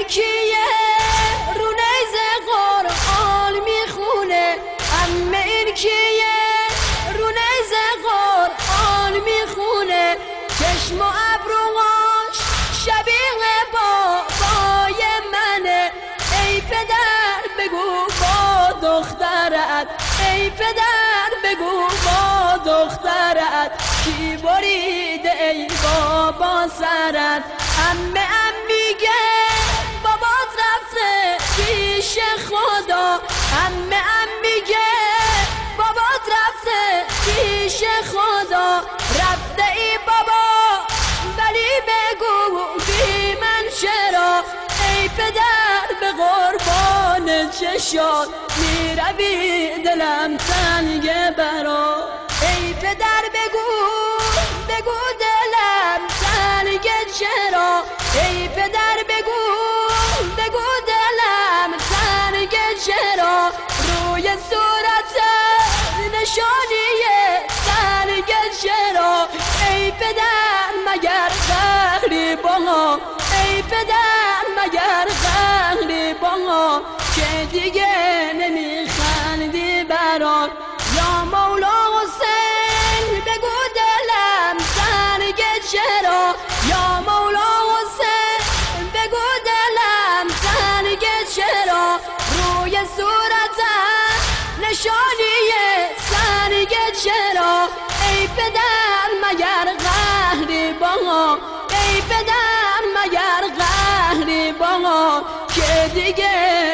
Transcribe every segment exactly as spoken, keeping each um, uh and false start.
کیه رو نیزه قرآن میخونه عمه این کیه رو نیزه قرآن میخونه چشم و ابروهاش شبیه بابای منه ای پدر بگو با دخترت ای پدر بگو با دخترت کی بریده ای بابا سرت عمه ام میگه بابات رفته پیش خدا عمه ام میگه بابات رفته پیش خدا رفته ای بابا ولی بگو بی من چرا ای پدر به قربان چشات میروی دلم تنگه برا ای پدر بگو بگو دلم تنگه چرا ای پدر بگو بگو دلم تنگه چرا روی صورت نشانیه تنگه چرا ای پدر مگر قهری با ای پدر مگر قهری با که دیگه نمیخندی برام یا مولا حسین بگو دلم تنگه چرا یا مولا حسین بگو دلم تنگه چرا روی صورتم نشانیه تنگه چرا ای پدر مگر قهری با ای پدر مگر قهری با که دیگه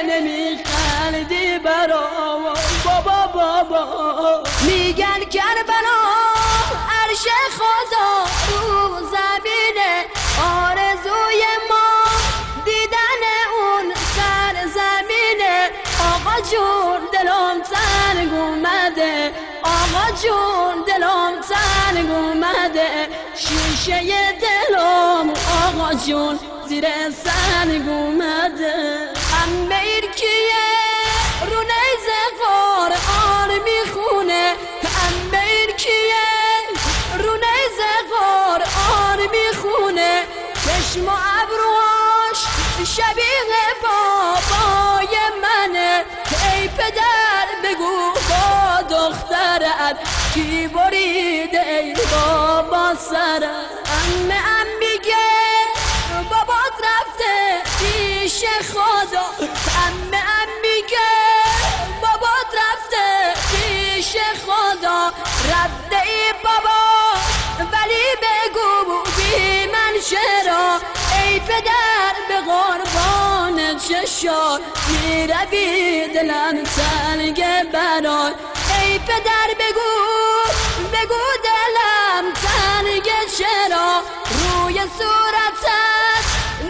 نمیخندی برا بابا بابا میگن کربلا عرش خدا رو زمینه آرزوی ما دیدن اون سر زمینه آقا جون دلم تنگ اومده آقا جون دلم تنگ اومده شیشه دلم آقا جون زیر سنگ اومده عمه این کیه رو نیزه قرآن میخونه عمه این کیه رو نیزه قرآن میخونه چشم و ابروهاش شبیه بابای منه ای پدر بگو با دخترت کی بریده ای بابا سرت عمه ام میگه بابات رفته پیش خدا عمه ام میگه بابات رفته پیش خدا رفته ای بابا ولی بگو بی من چرا ای پدر به قربان چشات میروی دلم تنگه برات ای پدر بگو بگو دلم تنگه چرا روی صورتت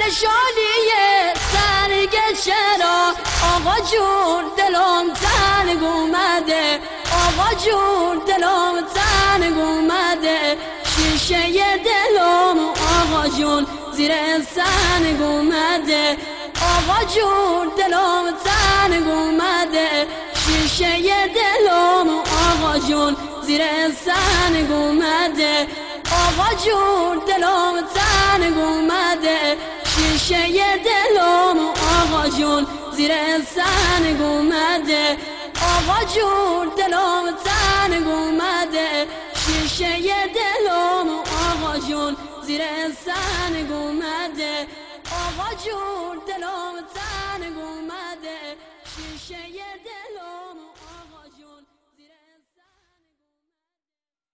نشانیه تنگه چرا آقا جون دلم تنگ اومده آقا جون دلم تنگ اومده شیشه دلم آقا جون زیر سنگ اومده آقا جون دلم تنگ اومده شیشه دلم آقا جون زیر سنگ اومده آقا جون دلم تنگ اومده شیشه دلم آقا جون زیر سنگ اومده آقا جون دلم تنگ اومده شیشه دلم آقا جون زیر سنگ اومده آقا جون دلم تنگ اومده شیشه دلم